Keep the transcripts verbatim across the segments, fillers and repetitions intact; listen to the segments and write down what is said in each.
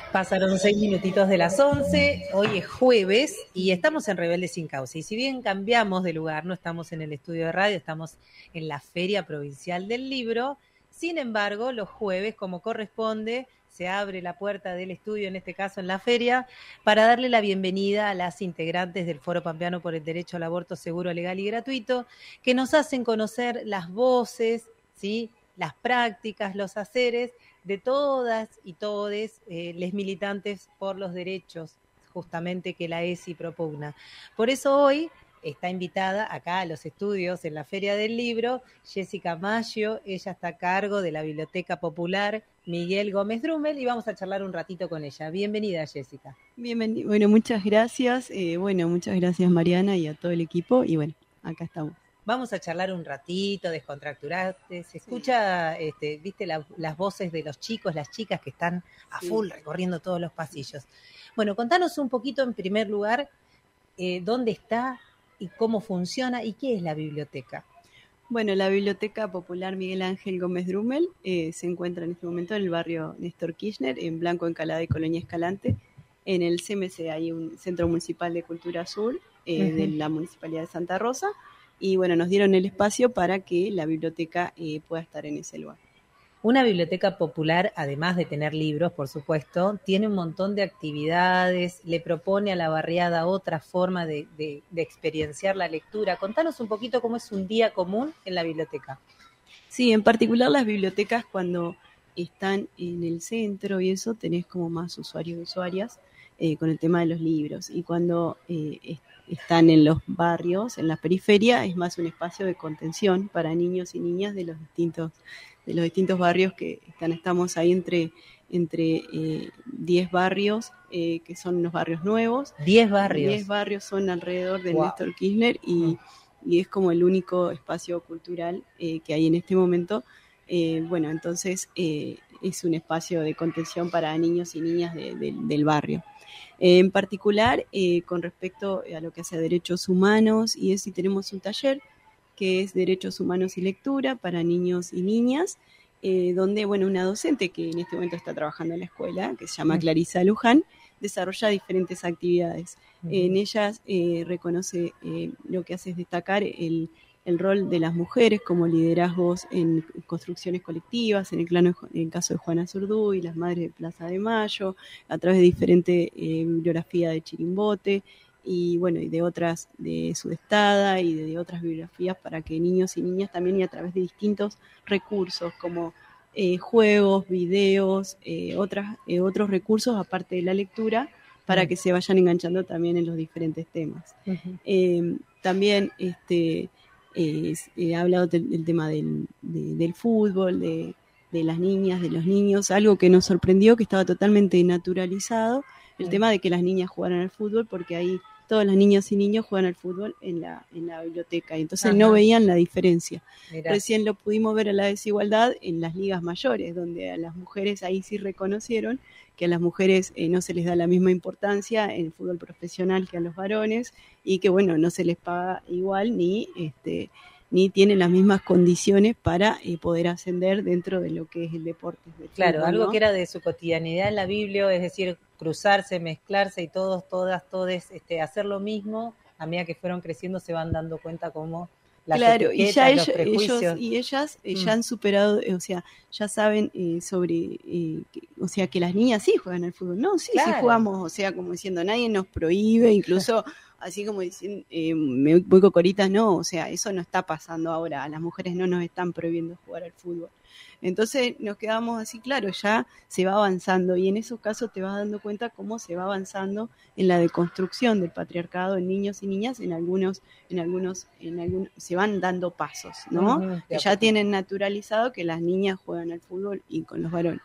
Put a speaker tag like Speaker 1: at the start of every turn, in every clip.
Speaker 1: Pasaron seis minutitos de las once, hoy es jueves y estamos en Rebeldes sin Causa. Y si bien cambiamos de lugar, no estamos en el estudio de radio, estamos en la Feria Provincial del Libro. Sin embargo, los jueves, como corresponde, se abre la puerta del estudio, en este caso en la feria, para darle la bienvenida a las integrantes del Foro Pampeano por el Derecho al Aborto Seguro, Legal y Gratuito, que nos hacen conocer las voces, ¿sí?, las prácticas, los haceres de todas y todes eh, les militantes por los derechos justamente que la E S I propugna. Por eso hoy está invitada acá a los estudios en la Feria del Libro Jessica Maggio. Ella está a cargo de la Biblioteca Popular Miguel Gómez Drummel y vamos a charlar un ratito con ella. Bienvenida, Jessica.
Speaker 2: Bienvenida. Bueno, muchas gracias. Eh, bueno, muchas gracias, Mariana, y a todo el equipo. Y bueno, acá estamos.
Speaker 1: Vamos a charlar un ratito, descontracturarte. Se escucha, sí. este, viste, la, las voces de los chicos, las chicas que están a full sí. recorriendo todos los pasillos. Bueno, contanos un poquito, en primer lugar, eh, dónde está y cómo funciona y qué es la biblioteca.
Speaker 2: Bueno, la Biblioteca Popular Miguel Ángel Gómez Drummel eh, se encuentra en este momento en el barrio Néstor Kirchner, en Blanco Encalada y Colonia Escalante. En el C M C hay un Centro Municipal de Cultura Sur eh, uh-huh. de la Municipalidad de Santa Rosa. Y bueno, nos dieron el espacio para que la biblioteca eh, pueda estar en ese lugar.
Speaker 1: Una biblioteca popular, además de tener libros, por supuesto, tiene un montón de actividades, le propone a la barriada otra forma de, de, de experienciar la lectura. Contanos un poquito cómo es un día común en la biblioteca.
Speaker 2: Sí, en particular las bibliotecas cuando están en el centro y eso, tenés como más usuarios y usuarias eh, con el tema de los libros. Y cuando eh, están en los barrios, en la periferia, es más un espacio de contención para niños y niñas de los distintos, de los distintos barrios que están, estamos ahí entre, entre eh, diez barrios, eh, que son los barrios nuevos.
Speaker 1: diez barrios.
Speaker 2: diez barrios son alrededor del
Speaker 1: wow.
Speaker 2: Néstor Kirchner y, mm. y es como el único espacio cultural eh, que hay en este momento. Eh, bueno, entonces eh, es un espacio de contención para niños y niñas de, de, del barrio. Eh, en particular, eh, con respecto a lo que hace a derechos humanos, y es si tenemos un taller que es Derechos Humanos y Lectura para niños y niñas, eh, donde, bueno, una docente que en este momento está trabajando en la escuela, que se llama Clarisa Luján, desarrolla diferentes actividades. Uh-huh. En ellas eh, reconoce, eh, lo que hace es destacar el el rol de las mujeres como liderazgos en construcciones colectivas, en el, clano, en el caso de Juana Zurduy, las madres de Plaza de Mayo, a través de diferente eh, bibliografía de Chirimbote y bueno, y de otras de Sudestada y de, de otras bibliografías para que niños y niñas también y a través de distintos recursos como eh, juegos, videos, eh, otras, eh, otros recursos aparte de la lectura para uh-huh. que se vayan enganchando también en los diferentes temas. Uh-huh. Eh, también este Eh, he hablado del, del tema del, de, del fútbol, de, de las niñas, de los niños, algo que nos sorprendió, que estaba totalmente naturalizado, el sí. tema de que las niñas jugaran al fútbol, porque ahí todas las niñas y niños juegan al fútbol en la, en la biblioteca, y entonces Ajá. no veían la diferencia. Mirá. Recién lo pudimos ver a la desigualdad en las ligas mayores, donde a las mujeres ahí sí reconocieron que a las mujeres eh, no se les da la misma importancia en el fútbol profesional que a los varones y que, bueno, no se les paga igual ni este ni tienen las mismas condiciones para eh, poder ascender dentro de lo que es el deporte.
Speaker 1: Claro,
Speaker 2: fútbol,
Speaker 1: algo
Speaker 2: ¿no?
Speaker 1: que era de su cotidianidad en la Biblia, es decir, cruzarse, mezclarse y todos, todas, todes este, hacer lo mismo, a medida que fueron creciendo se van dando cuenta cómo las
Speaker 2: claro,
Speaker 1: etiquetas,
Speaker 2: y ya
Speaker 1: los
Speaker 2: ellos,
Speaker 1: prejuicios.
Speaker 2: ellos y ellas eh,
Speaker 1: Mm.
Speaker 2: ya han superado, eh, o sea, ya saben eh, sobre, eh, que, o sea, que las niñas sí juegan al fútbol. No, sí,
Speaker 1: Claro.
Speaker 2: sí jugamos, o sea, como diciendo, nadie nos prohíbe, incluso así como diciendo, eh, me voy cocoritas, no, o sea, eso no está pasando ahora, a las mujeres no nos están prohibiendo jugar al fútbol. Entonces nos quedamos así, claro, ya se va avanzando y en esos casos te vas dando cuenta cómo se va avanzando en la deconstrucción del patriarcado en niños y niñas, en algunos, en algunos, en algunos, se van dando pasos, ¿no?
Speaker 1: Uh-huh,
Speaker 2: que ya tienen naturalizado que las niñas juegan al fútbol y con los varones.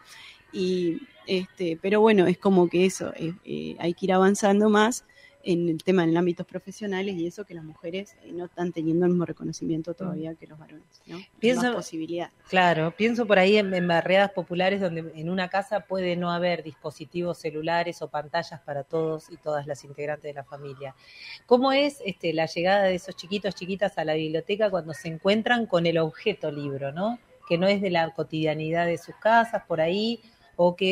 Speaker 2: Y este, pero bueno, es como que eso, eh, eh, hay que ir avanzando más en el tema en ámbitos profesionales y eso que las mujeres eh, no están teniendo el mismo reconocimiento todavía que los varones, ¿no?
Speaker 1: Pienso,
Speaker 2: más posibilidad.
Speaker 1: Claro, pienso por ahí en, en barriadas populares donde en una casa puede no haber dispositivos celulares o pantallas para todos y todas las integrantes de la familia. ¿Cómo es este, la llegada de esos chiquitos, chiquitas a la biblioteca cuando se encuentran con el objeto libro, ¿no? Que no es de la cotidianidad de sus casas por ahí o que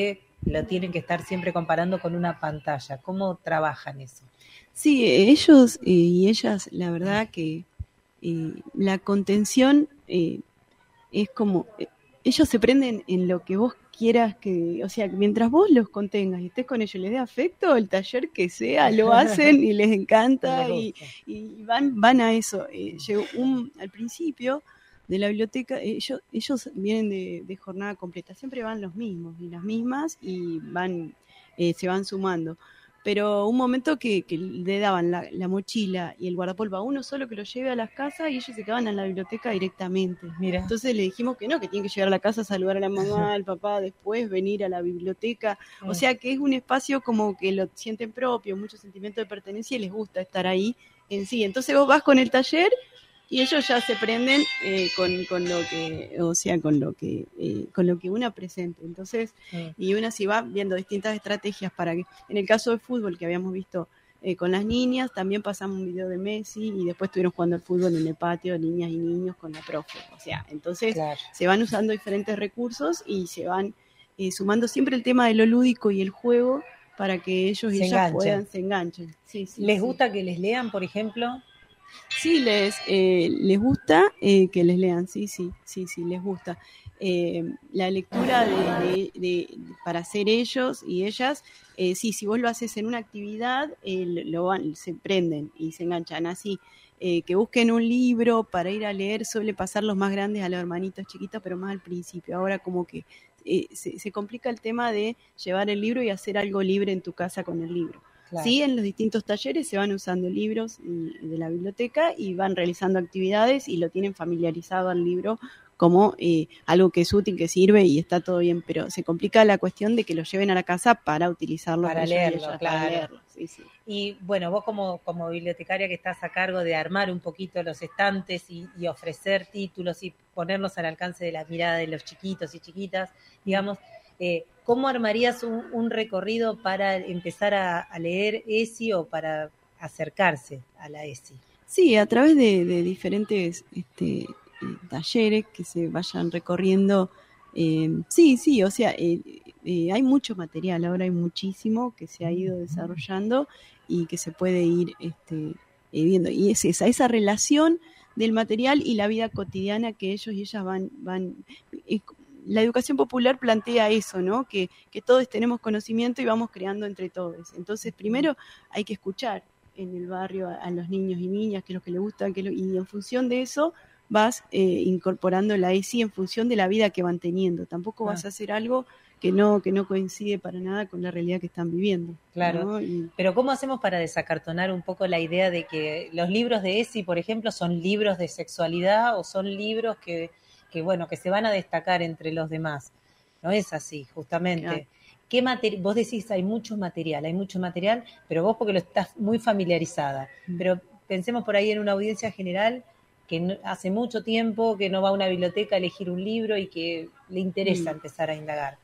Speaker 1: lo tienen que estar siempre comparando con una pantalla. ¿Cómo trabajan eso?
Speaker 2: Sí, ellos eh, y ellas, la verdad que eh, la contención eh, es como, eh, ellos se prenden en lo que vos quieras que, o sea, mientras vos los contengas y estés con ellos, les dé afecto, el taller que sea, lo hacen y les encanta y, y van, van a eso. Eh, llegó un, al principio de la biblioteca, ellos, ellos vienen de, de jornada completa, siempre van los mismos y las mismas y van, eh, se van sumando. Pero un momento que, que le daban la, la mochila y el guardapolvo a uno solo que lo lleve a las casas y ellos se quedaban en la biblioteca directamente.
Speaker 1: Mira.
Speaker 2: Entonces le dijimos que no, que tienen que llegar a la casa, saludar a la mamá, al papá, después venir a la biblioteca. O sea que es un espacio como que lo sienten propio, mucho sentimiento de pertenencia y les gusta estar ahí en sí. Entonces vos vas con el taller y ellos ya se prenden eh, con, con lo que, o sea, con lo que, eh, con lo que una presente. Entonces, sí. Y una sí va viendo distintas estrategias para que, en el caso de fútbol que habíamos visto eh, con las niñas, también pasamos un video de Messi y después estuvieron jugando al fútbol en el patio, niñas y niños con la profe. O sea, entonces claro. Se van usando diferentes recursos y se van eh, sumando siempre el tema de lo lúdico y el juego para que ellos y se ellas enganchen. puedan, se enganchen. Sí, sí,
Speaker 1: ¿Les
Speaker 2: sí.
Speaker 1: gusta que les lean, por ejemplo?
Speaker 2: Sí, les, eh, les gusta eh, que les lean, sí, sí, sí, sí, les gusta. Eh, la lectura de, de, de, para hacer ellos y ellas, eh, sí, si vos lo haces en una actividad, eh, lo van, se prenden y se enganchan así. Eh, que busquen un libro para ir a leer, suele pasar los más grandes a los hermanitos chiquitos, pero más al principio. Ahora como que eh, se, se complica el tema de llevar el libro y hacer algo libre en tu casa con el libro. Claro. Sí, en los distintos talleres se van usando libros de la biblioteca y van realizando actividades y lo tienen familiarizado al libro como eh, algo que es útil, que sirve y está todo bien, pero se complica la cuestión de que lo lleven a la casa para utilizarlo.
Speaker 1: Para leerlo, ellas, claro.
Speaker 2: Para leerlo, sí, sí.
Speaker 1: Y bueno, vos como, como bibliotecaria que estás a cargo de armar un poquito los estantes y, y ofrecer títulos y ponerlos al alcance de la mirada de los chiquitos y chiquitas, digamos, eh, ¿cómo armarías un, un recorrido para empezar a, a leer ESI o para acercarse a la ESI?
Speaker 2: Sí, a través de, de diferentes este, eh, talleres que se vayan recorriendo. Eh, sí, sí, o sea, eh, eh, hay mucho material, ahora hay muchísimo que se ha ido desarrollando y que se puede ir este, eh, viendo. Y es esa, esa relación del material y la vida cotidiana que ellos y ellas van... van eh, la educación popular plantea eso, ¿no? Que, que todos tenemos conocimiento y vamos creando entre todos. Entonces, primero hay que escuchar en el barrio a, a los niños y niñas, qué es lo que les gusta, qué es lo, y en función de eso vas eh, incorporando la ESI en función de la vida que van teniendo. Tampoco vas ah. a hacer algo que no, que no coincide para nada con la realidad que están viviendo.
Speaker 1: Claro,
Speaker 2: ¿no? Y,
Speaker 1: pero ¿cómo hacemos para desacartonar un poco la idea de que los libros de ESI, por ejemplo, son libros de sexualidad o son libros que... que bueno, que se van a destacar entre los demás? No es así, justamente. Claro. ¿Qué materi- vos decís, hay mucho material, hay mucho material, pero vos porque lo estás muy familiarizada. Mm. Pero pensemos por ahí en una audiencia general que no, hace mucho tiempo que no va a una biblioteca a elegir un libro y que le interesa mm. empezar a indagar.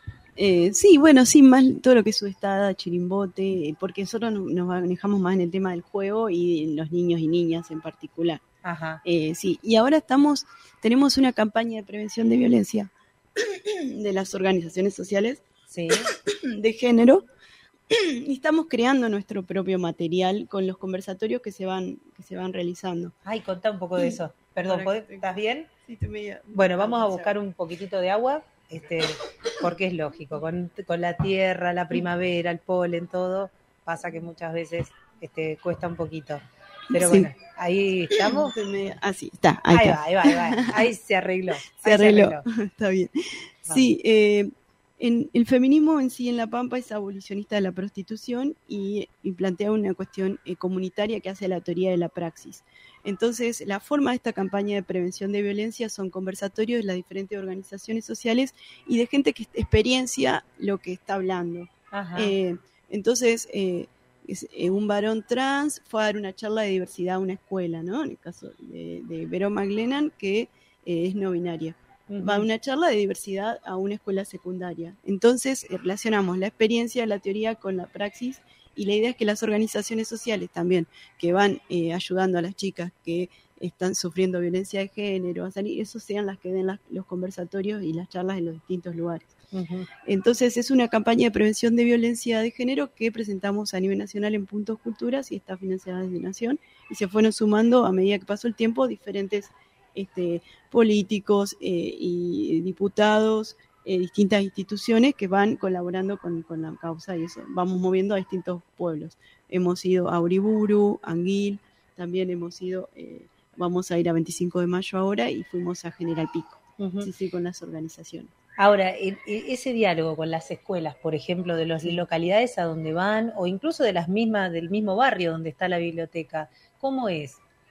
Speaker 2: Eh, sí, bueno, sí, más todo lo que es Sudestada, Chirimbote, porque nosotros nos manejamos más en el tema del juego y en los niños y niñas en particular.
Speaker 1: Ajá.
Speaker 2: Eh, sí, y ahora estamos, tenemos una campaña de prevención de violencia de las organizaciones sociales
Speaker 1: sí.
Speaker 2: de género y estamos creando nuestro propio material con los conversatorios que se van que se van realizando.
Speaker 1: Ay, contá un poco de eso. Perdón, ¿podés, ¿estás bien?
Speaker 2: Sí, te me...
Speaker 1: Bueno, vamos a buscar un poquitito de agua, este, porque es lógico, con, con la tierra, la primavera, el polen, todo, pasa que muchas veces este, cuesta un poquito. Pero sí. Bueno, ahí estamos.
Speaker 2: Así, está.
Speaker 1: Ahí,
Speaker 2: ahí
Speaker 1: va, ahí va, ahí va. Ahí se arregló.
Speaker 2: Se,
Speaker 1: ahí
Speaker 2: arregló.
Speaker 1: se arregló.
Speaker 2: Está bien. Vamos. Sí, eh, en, el feminismo en sí en La Pampa es abolicionista de la prostitución y, y plantea una cuestión eh, comunitaria que hace la teoría de la praxis. Entonces, la forma de esta campaña de prevención de violencia son conversatorios de las diferentes organizaciones sociales y de gente que experiencia lo que está hablando.
Speaker 1: Ajá.
Speaker 2: Eh, entonces, eh, Es, eh, un varón trans fue a dar una charla de diversidad a una escuela, ¿no? En el caso de, de Vero McLennan, que eh, es no binaria. Uh-huh. Va a una charla de diversidad a una escuela secundaria. Entonces, eh, relacionamos la experiencia de la teoría con la praxis y la idea es que las organizaciones sociales también, que van eh, ayudando a las chicas que están sufriendo violencia de género, a salir, esos sean las que den las, los conversatorios y las charlas en los distintos lugares. Uh-huh. Entonces es una campaña de prevención de violencia de género que presentamos a nivel nacional en Puntos Culturas y está financiada desde Nación, y se fueron sumando a medida que pasó el tiempo diferentes este, políticos eh, y diputados, eh, distintas instituciones que van colaborando con, con la causa, y eso vamos moviendo a distintos pueblos. Hemos ido a Uriburu, Anguil, también hemos ido, eh, vamos a ir a veinticinco de mayo ahora y fuimos a General Pico, uh-huh. sí, sí, con las organizaciones.
Speaker 1: Ahora, ese diálogo con las escuelas, por ejemplo, de las localidades a donde van, o incluso de las mismas, del mismo barrio donde está la biblioteca, ¿cómo es?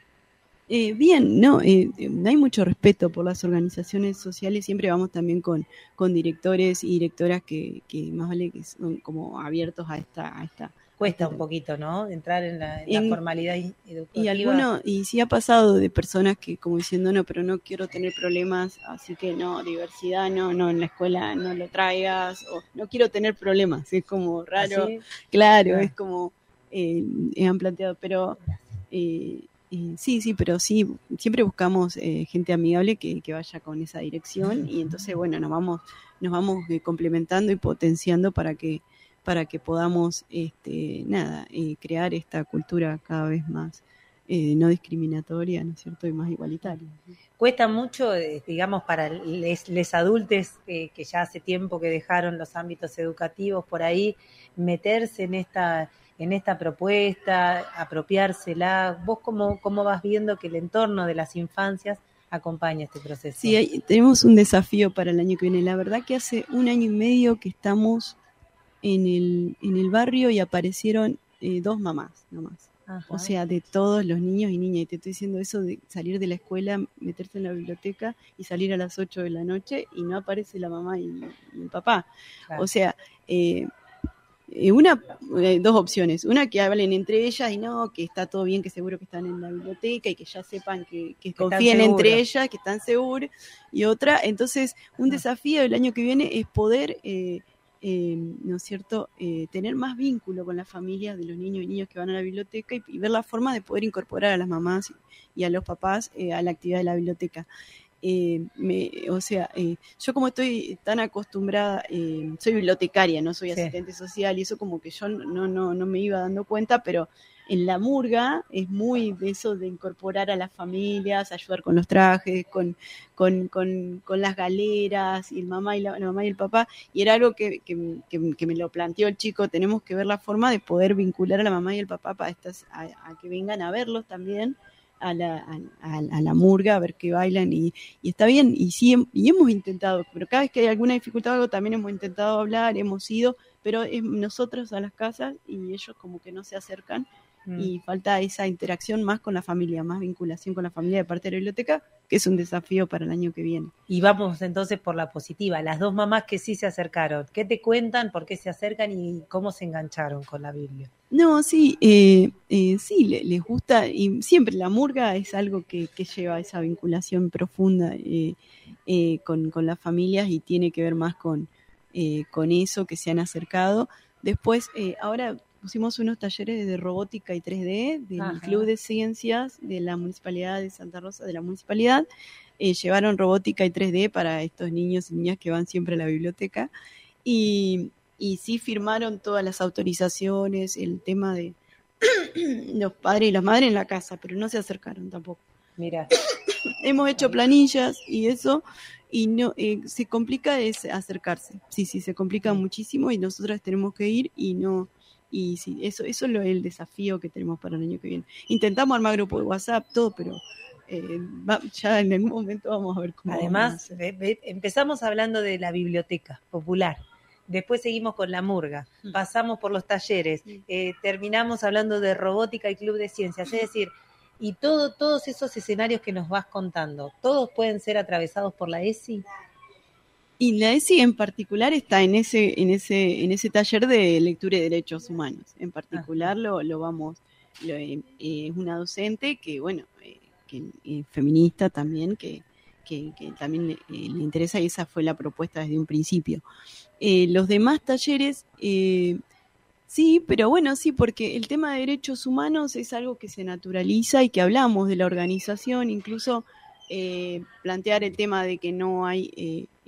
Speaker 2: Eh, bien, no, eh, hay mucho respeto por las organizaciones sociales, siempre vamos también con, con directores y directoras que, que más vale que son como abiertos a esta... A esta
Speaker 1: Cuesta
Speaker 2: esta,
Speaker 1: un poquito, ¿no? Entrar en la, en en, la formalidad educativa.
Speaker 2: Y alguno, y sí ha pasado de personas que como diciendo, no, pero no quiero tener problemas, así que no, diversidad, no, no, en la escuela no lo traigas, o no quiero tener problemas, es como raro, ¿así? Claro, ah. es como, eh, han planteado, pero... Eh, Eh, sí, sí, pero sí, siempre buscamos eh, gente amigable que, que vaya con esa dirección, y entonces, bueno, nos vamos nos vamos eh, complementando y potenciando para que para que podamos, este, nada, eh, crear esta cultura cada vez más eh, no discriminatoria, ¿no es cierto?, y más igualitaria.
Speaker 1: Cuesta mucho, eh, digamos, para les, les adultos eh, que ya hace tiempo que dejaron los ámbitos educativos por ahí, meterse en esta... en esta propuesta, apropiársela. ¿Vos cómo, cómo vas viendo que el entorno de las infancias acompaña este proceso?
Speaker 2: Sí, hay, tenemos un desafío para el año que viene. La verdad que hace un año y medio que estamos en el, en el barrio y aparecieron eh, dos mamás nomás. Ajá. O sea, de todos los niños y niñas. Y te estoy diciendo eso de salir de la escuela, meterse en la biblioteca y salir a las ocho de la noche y no aparece la mamá y, y el papá. Claro. O sea... Eh, Una, eh, dos opciones, una que hablen entre ellas y no, que está todo bien, que seguro que están en la biblioteca y que ya sepan que, que, que confíen entre ellas, que están seguras, y otra, entonces un desafío del año que viene es poder, eh, eh, ¿no es cierto?, eh, tener más vínculo con las familias de los niños y niñas que van a la biblioteca y, y ver la forma de poder incorporar a las mamás y a los papás eh, a la actividad de la biblioteca. Eh, me, o sea, eh, yo como estoy tan acostumbrada, eh, soy bibliotecaria, no soy asistente sí. social, y eso como que yo no, no, no me iba dando cuenta, pero en la murga es muy de eso de incorporar a las familias, ayudar con los trajes, con, con, con, con las galeras, y el mamá y la, la mamá y el papá, y era algo que, que, que, que me lo planteó el chico, tenemos que ver la forma de poder vincular a la mamá y el papá para estas, a, a que vengan a verlos también, a la, a, a la murga, a ver qué bailan, y, y está bien, y sí, y hemos intentado, pero cada vez que hay alguna dificultad o algo, también hemos intentado hablar, hemos ido, pero es nosotros a las casas y ellos como que no se acercan, mm. y falta esa interacción más con la familia, más vinculación con la familia de parte de la biblioteca, que es un desafío para el año que viene.
Speaker 1: Y vamos entonces por la positiva, las dos mamás que sí se acercaron, ¿qué te cuentan, por qué se acercan y cómo se engancharon con la Biblia?
Speaker 2: No, sí, eh, eh, sí, le, les gusta, y siempre la murga es algo que, que lleva esa vinculación profunda eh, eh, con, con las familias, y tiene que ver más con, eh, con eso, que se han acercado. Después, eh, ahora pusimos unos talleres de robótica y tres D del Ajá. Club de Ciencias de la Municipalidad de Santa Rosa, de la Municipalidad. Eh, llevaron robótica y tres D para estos niños y niñas que van siempre a la biblioteca, y... y sí firmaron todas las autorizaciones, el tema de los padres y las madres en la casa, pero no se acercaron tampoco.
Speaker 1: Mira,
Speaker 2: hemos hecho planillas y eso, y no eh, se complica es acercarse. Sí, sí, se complica sí. muchísimo, y nosotras tenemos que ir y no, y sí, eso, eso es lo, el desafío que tenemos para el año que viene. Intentamos armar grupo de WhatsApp, todo, pero eh, va, ya en algún momento vamos a ver cómo.
Speaker 1: Además, ve, ve, empezamos hablando de la biblioteca popular. Después seguimos con la murga, pasamos por los talleres, eh, terminamos hablando de robótica y club de ciencias, es decir, y todo, todos esos escenarios que nos vas contando, ¿todos pueden ser atravesados por la E S I?
Speaker 2: Y la E S I en particular está en ese, en ese, en ese taller de lectura y derechos humanos. En particular lo, lo vamos, lo, eh, es una docente que, bueno, eh, que eh, feminista también, que, que, que también le, eh, le interesa, y esa fue la propuesta desde un principio. Eh, los demás talleres, eh, sí, pero bueno, sí, porque el tema de derechos humanos es algo que se naturaliza y que hablamos de la organización, incluso eh, plantear el tema de que no hay, eh,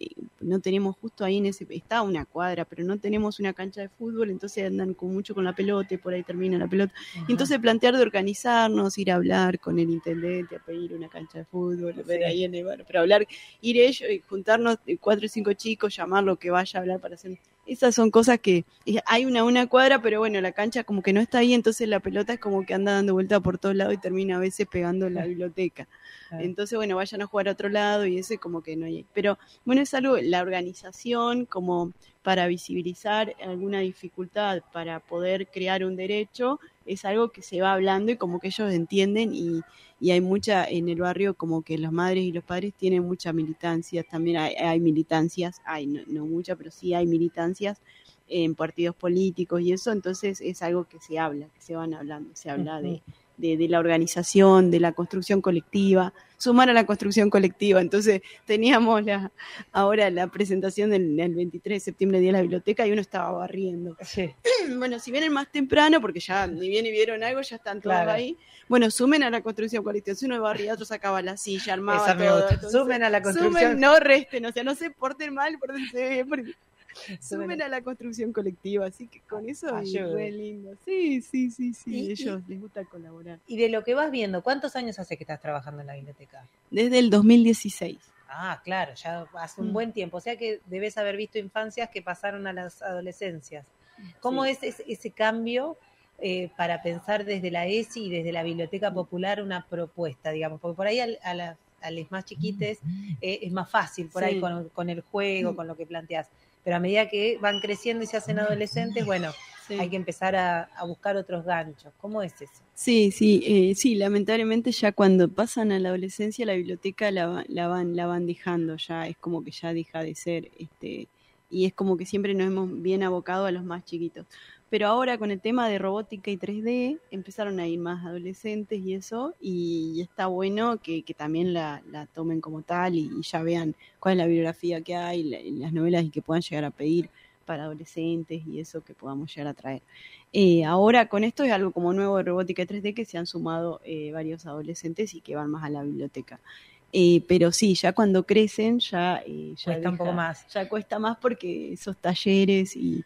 Speaker 2: no tenemos justo ahí en ese, está una cuadra, pero no tenemos una cancha de fútbol, entonces andan con mucho con la pelota y por ahí termina la pelota. Ajá. Entonces plantear de organizarnos, ir a hablar con el intendente, a pedir una cancha de fútbol, sí. ver ahí en el bar, pero hablar, ir ellos y juntarnos cuatro o cinco chicos, llamarlo que vaya a hablar para hacer... Esas son cosas que hay una una cuadra, pero bueno, la cancha como que no está ahí, entonces la pelota es como que anda dando vuelta por todos lados y termina a veces pegando en la biblioteca. Entonces, bueno, vayan a jugar a otro lado y eso como que no hay. Pero bueno, es algo, la organización como para visibilizar alguna dificultad, para poder crear un derecho, es algo que se va hablando y como que ellos entienden y, y hay mucha, en el barrio como que las madres y los padres tienen mucha militancia, también hay, hay militancias, hay no, no mucha, pero sí hay militancias en partidos políticos y eso, entonces es algo que se habla, que se van hablando, se habla uh-huh. de, de, de la organización, de la construcción colectiva, sumar a la construcción colectiva. Entonces teníamos la, ahora la presentación del, del veintitrés de septiembre, Día de la Biblioteca, y uno estaba barriendo. Sí. Bueno, si vienen más temprano, porque ya ni bien y vieron algo, ya están todos claro. ahí, bueno, sumen a la construcción colectiva. Si uno barría, otro sacaba la silla, armaba Esa todo. Entonces, sumen a la construcción. Sumen, no resten, o sea, no se porten mal, pórtense bien, porque... Sumen a la construcción colectiva, así que con eso es re lindo. Sí, sí, sí, sí, y, ellos y, les gusta colaborar.
Speaker 1: Y de lo que vas viendo, ¿cuántos años hace que estás trabajando en la biblioteca?
Speaker 2: Desde el dos mil dieciséis.
Speaker 1: Ah, claro, ya hace un mm. buen tiempo. O sea que debes haber visto infancias que pasaron a las adolescencias. ¿Cómo sí. es ese, ese cambio eh, para pensar desde la E S I y desde la Biblioteca Popular una propuesta, digamos? Porque por ahí a, a, la, a los más chiquites eh, es más fácil, por sí. ahí con, con el juego, mm. con lo que planteás. Pero a medida que van creciendo y se hacen adolescentes, bueno, sí. hay que empezar a, a buscar otros ganchos. ¿Cómo es eso?
Speaker 2: Sí, sí, eh, sí, lamentablemente ya cuando pasan a la adolescencia la biblioteca la, la van la van dejando, ya es como que ya deja de ser, este y es como que siempre nos hemos bien abocado a los más chiquitos. Pero ahora con el tema de robótica y tres D empezaron a ir más adolescentes y eso, y, y está bueno que, que también la, la tomen como tal y, y ya vean cuál es la bibliografía que hay, la, las novelas y que puedan llegar a pedir para adolescentes y eso que podamos llegar a traer. Eh, ahora con esto es algo como nuevo de robótica y tres D que se han sumado eh, varios adolescentes y que van más a la biblioteca. Eh, pero sí, ya cuando crecen ya, eh, ya
Speaker 1: cuesta deja, un poco más.
Speaker 2: Ya cuesta más porque esos talleres y,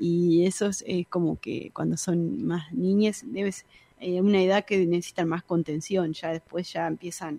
Speaker 2: y eso es, es como que cuando son más niñas debes eh, una edad que necesitan más contención, ya después ya empiezan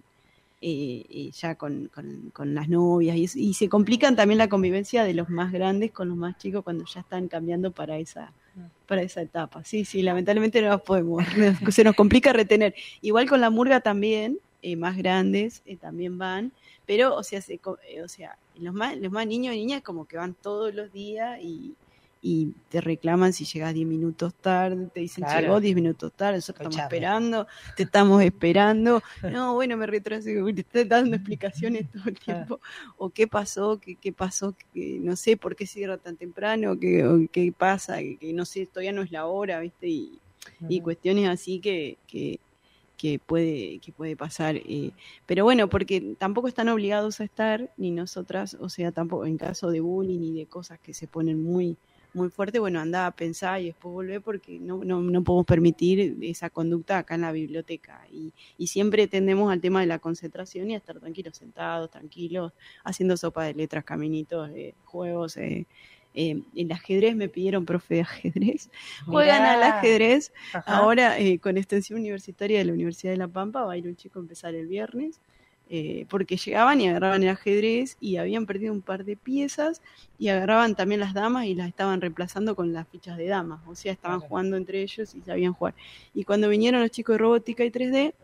Speaker 2: eh, eh, ya con, con, con las novias y, y se complican también la convivencia de los más grandes con los más chicos cuando ya están cambiando para esa para esa etapa. Sí, sí, lamentablemente no nos podemos, se nos complica retener. Igual con la murga también. Eh, más grandes eh, también van, pero o sea, se, eh, o sea los más los más niños y niñas como que van todos los días y, y te reclaman si llegas diez minutos tarde, te dicen claro. llegó diez minutos tarde, nosotros estamos esperando, te estamos esperando, no, bueno, me retrasé, te estoy dando explicaciones todo el tiempo, o qué pasó, qué, qué pasó, que no sé por qué cierra tan temprano, qué, o qué pasa, que, que no sé, todavía no es la hora, ¿viste? Y, uh-huh. y cuestiones así que... que que puede que puede pasar, eh, pero bueno, porque tampoco están obligados a estar, ni nosotras, o sea, tampoco en caso de bullying y de cosas que se ponen muy muy fuertes, bueno, andá a pensar y después volver porque no, no, no podemos permitir esa conducta acá en la biblioteca y, y siempre tendemos al tema de la concentración y a estar tranquilos, sentados, tranquilos, haciendo sopa de letras, caminitos, eh, juegos, eh, Eh, el ajedrez, me pidieron profe de ajedrez, juegan Mirá. al ajedrez. Ajá. Ahora eh, con extensión universitaria de la Universidad de La Pampa va a ir un chico a empezar el viernes, eh, porque llegaban y agarraban el ajedrez y habían perdido un par de piezas y agarraban también las damas y las estaban reemplazando con las fichas de damas, o sea, estaban claro. jugando entre ellos y sabían jugar. Y cuando vinieron los chicos de robótica y tres D,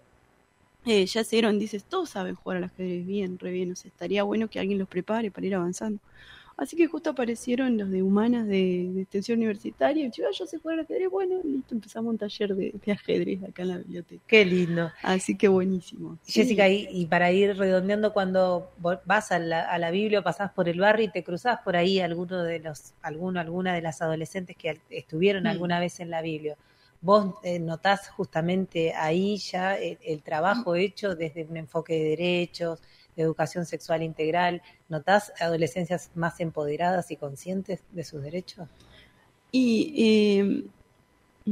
Speaker 2: eh, ya se dieron, dices, todos saben jugar al ajedrez bien, re bien, o sea, estaría bueno que alguien los prepare para ir avanzando. Así que justo aparecieron los de humanas de, de extensión universitaria. Y yo, yo sé jugar al ajedrez. Bueno, listo, empezamos un taller de, de ajedrez acá en la biblioteca.
Speaker 1: Qué lindo.
Speaker 2: Así que buenísimo.
Speaker 1: Jessica,
Speaker 2: sí.
Speaker 1: y, y para ir redondeando, cuando vas a la, a la biblia, pasás por el barrio y te cruzás por ahí alguno de los, alguno, alguna de las adolescentes que estuvieron mm. alguna vez en la biblia. ¿Vos eh, notás justamente ahí ya el, el trabajo hecho desde un enfoque de derechos, de educación sexual integral? ¿Notás adolescencias más empoderadas y conscientes de sus derechos?
Speaker 2: Y eh,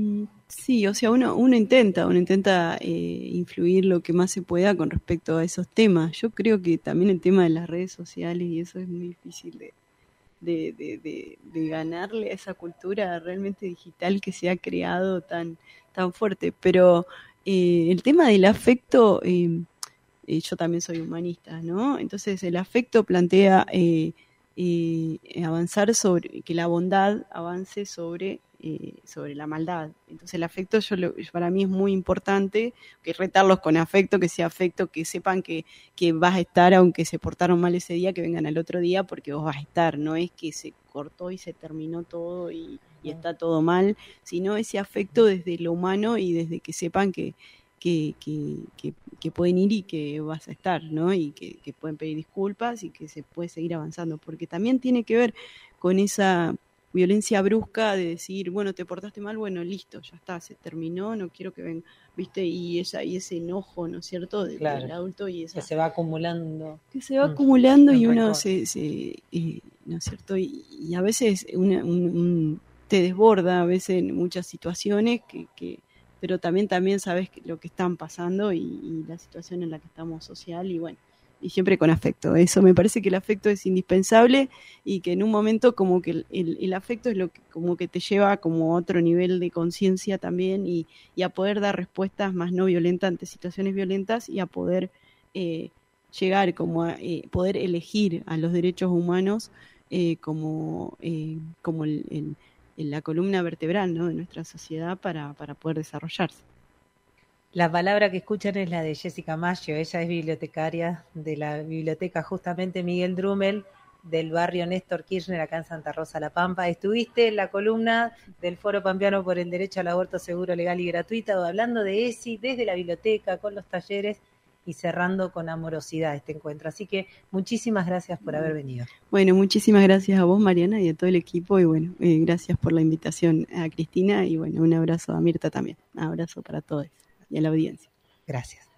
Speaker 2: Sí, o sea, uno, uno intenta, uno intenta eh, influir lo que más se pueda con respecto a esos temas. Yo creo que también el tema de las redes sociales y eso es muy difícil de, de, de, de, de ganarle a esa cultura realmente digital que se ha creado tan, tan fuerte. Pero eh, el tema del afecto, eh, eh, yo también soy humanista, ¿no? Entonces el afecto plantea eh, eh, avanzar sobre, que la bondad avance sobre Eh, sobre la maldad. Entonces el afecto yo lo, para mí es muy importante, que retarlos con afecto, que sea afecto, que sepan que, que vas a estar, aunque se portaron mal ese día, que vengan al otro día porque vos vas a estar, no es que se cortó y se terminó todo y, y está todo mal, sino ese afecto desde lo humano y desde que sepan que, que, que, que, que pueden ir y que vas a estar, ¿no? Y que, que pueden pedir disculpas y que se puede seguir avanzando, porque también tiene que ver con esa violencia brusca de decir, bueno, te portaste mal, bueno, listo, ya está, se terminó, no quiero que venga, ¿viste? Y esa y ese enojo, ¿no es cierto?, de, claro, del adulto y esa
Speaker 1: que se va acumulando.
Speaker 2: Que se va acumulando y uno se, se eh, ¿no es cierto? Y, y a veces una, un, un, te desborda a veces en muchas situaciones que, que pero también también sabes lo que están pasando y, y la situación en la que estamos social y bueno, y siempre con afecto. Eso me parece que el afecto es indispensable y que en un momento como que el, el, el afecto es lo que como que te lleva como a otro nivel de conciencia también y, y a poder dar respuestas más no violentas ante situaciones violentas y a poder eh, llegar como a eh, poder elegir a los derechos humanos eh, como, eh, como el, el, el, la columna vertebral, ¿no?, de nuestra sociedad para, para poder desarrollarse.
Speaker 1: La palabra que escuchan es la de Jessica Maggio, ella es bibliotecaria de la biblioteca justamente Miguel Drummel del barrio Néstor Kirchner acá en Santa Rosa La Pampa. Estuviste en la columna del Foro Pampeano por el Derecho al Aborto Seguro, Legal y Gratuito, hablando de E S I desde la biblioteca, con los talleres y cerrando con amorosidad este encuentro. Así que muchísimas gracias por haber venido.
Speaker 2: Bueno, muchísimas gracias a vos, Mariana, y a todo el equipo, y bueno, eh, gracias por la invitación a Cristina, y bueno, un abrazo a Mirta también. Un abrazo para todos y a la audiencia.
Speaker 1: Gracias.